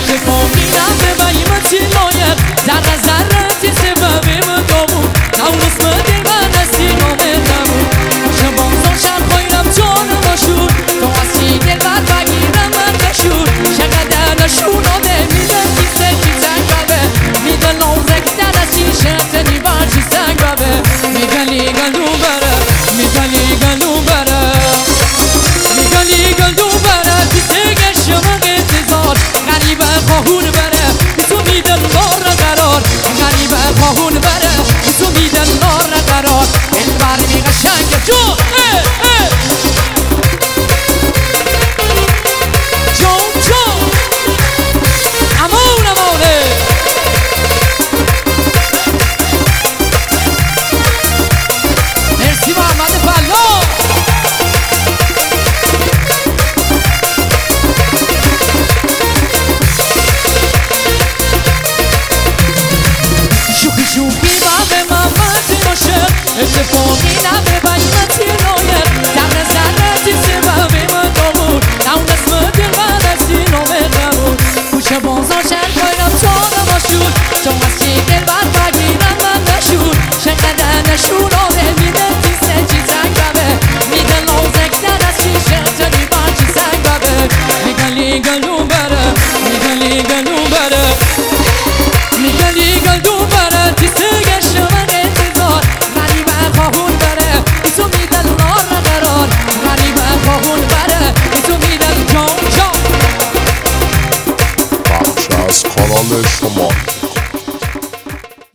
اتفاقی به بیمتی لاید ذره ذره تی سببی مدامون نون اسم دل من استی نامه نمون شبازان شهر خواهیرم جان مشهور تو هستی دل بر بگیرم من کشور چقدر نشوناده میدن کیسه کی تنگابه میدن لوزک در استی شتنی بر چی سنگابه میگلی گلو بره میگلی گلو بره میگلی گلو بره کیسه گشمه انتظار غریبه خواهون بره تو میدن نار قرار غریبه خواهون بره تو میدن نار قرار این بر می قشنگ جون اتفاقی به بیمتی لاید ذره ذره تی سببی مدامون نون اسم دل من استی نامه قبول کوچه بازار شهر خواهیرم جان مشهور تو هستی دل بر بگیرم من نشور چقدر نشوناده میدن کیسه چی سنگابه میدن لوزک در استی شتنی بر چی سنگابه میگلی گلو بره میگلی گلو بره میگلی گلو بره کیسه گشمه انتظار خواهون بره تو میدن نار قرار غریبه خواهون بره تو میدن جان بخش از کانال شما